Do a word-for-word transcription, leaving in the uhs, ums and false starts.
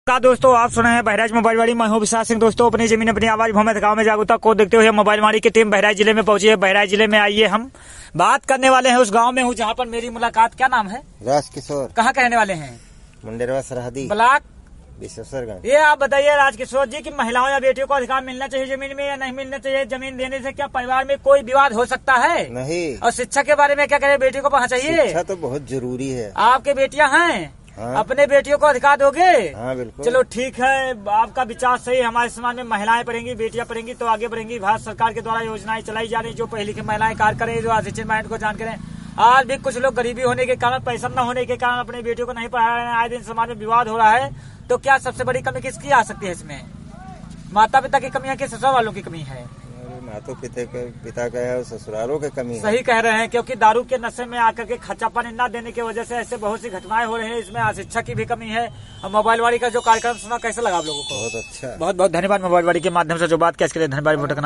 का दोस्तों आप सुने हैं बहराइच मोबाइल वाड़ी। मैं हूं विशाल सिंह। दोस्तों अपनी जमीन अपनी आवाज भूमि गाँव में जागरूकता को देखते हुए मोबाइल वाड़ी की टीम बहराइच जिले में पहुंची है। बहराइच जिले में आइए हम बात करने वाले हैं उस गांव में हूं जहां पर मेरी मुलाकात। क्या नाम है? राजकिशोर। कहाँ के रहने वाले हैं? मुंडेरवा सरहदी ब्लॉक विश्वेश्वरगंज। ये आप बताइए राजकिशोर जी की महिलाओं या बेटियों को अधिकार मिलना चाहिए जमीन में या नहीं मिलना चाहिए? जमीन देने से क्या परिवार में कोई विवाद हो सकता है? नहीं। और शिक्षा के बारे में क्या करें? बेटी को पढ़ना चाहिए? शिक्षा तो बहुत जरूरी है। आपके बेटियां हैं? हाँ। अपने बेटियों को अधिकार दोगे? हाँ बिल्कुल। चलो ठीक है, आपका विचार सही है। हमारे समाज में महिलाएं पढ़ेंगी, बेटियां पढ़ेंगी तो आगे बढ़ेंगी। भारत सरकार के द्वारा योजनाएं चलाई जा रही, जो पढ़ी लिखी महिलाएं कार्य करें, जो अशिक्षित महिलाओं को जान करें। आज भी कुछ लोग गरीबी होने के कारण, पैसा न होने के कारण अपने बेटियों को नहीं पढ़ा रहे हैं। आए दिन समाज में विवाद हो रहा है। तो क्या सबसे बड़ी कमी किसकी आ सकती है इसमें? माता पिता की कमी है कि ससुराल वालों की कमी है? माता पिता के पिता का है और ससुरालों की कमी है। सही कह रहे हैं, क्योंकि दारू के नशे में आकर के खर्चा पानी न देने की वजह से ऐसे बहुत सी घटनाएं हो रही हैं। इसमें शिक्षा की भी कमी है। और मोबाइल वाड़ी का जो कार्यक्रम सुना, कैसा लगा आप लोगों को? बहुत अच्छा। बहुत बहुत धन्यवाद मोबाइल वाड़ी के माध्यम से जो बात किया इसके लिए धन्यवाद।